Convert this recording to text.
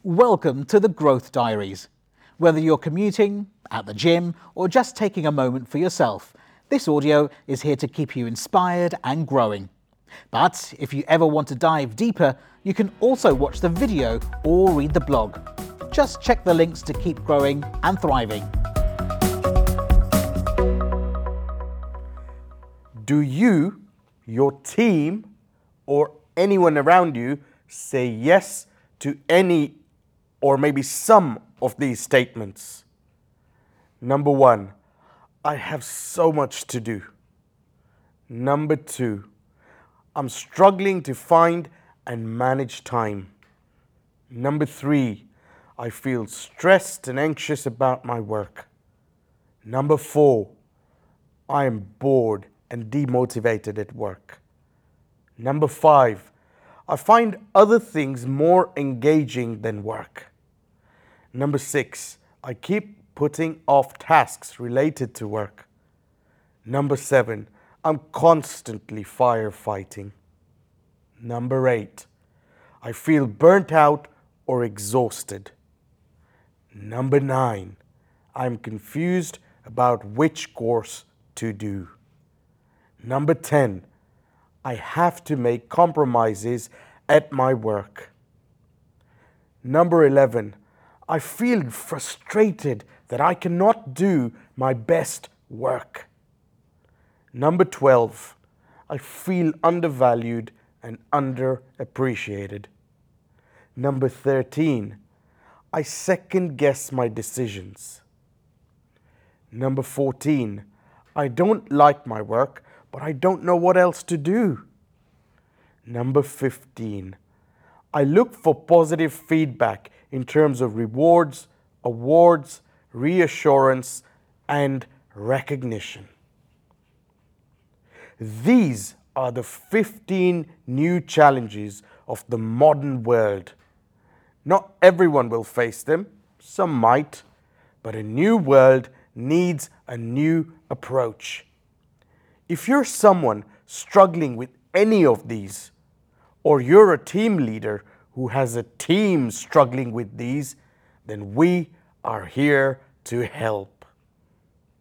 Welcome to the Growth Diaries. Whether you're commuting, at the gym, or just taking a moment for yourself, this audio is here to keep you inspired and growing. But if you ever want to dive deeper, you can also watch the video or read the blog. Just check the links to keep growing and thriving. Do you, your team, or anyone around you say yes to any or maybe some of these statements? Number 1, I have so much to do. Number 2, I'm struggling to find and manage time. Number 3, I feel stressed and anxious about my work. Number 4, I am bored and demotivated at work. Number 5, I find other things more engaging than work. Number 6, I keep putting off tasks related to work. Number 7, I'm constantly firefighting. Number 8, I feel burnt out or exhausted. Number 9, I'm confused about which course to do. Number 10, I have to make compromises at my work. Number 11, I feel frustrated that I cannot do my best work. Number 12, I feel undervalued and underappreciated. Number 13, I second guess my decisions. Number 14, I don't like my work, but I don't know what else to do. Number 15, I look for positive feedback in terms of rewards, awards, reassurance, and recognition. These are the 15 new challenges of the modern world. Not everyone will face them, some might, but a new world needs a new approach. If you're someone struggling with any of these, or you're a team leader who has a team struggling with these, then we are here to help.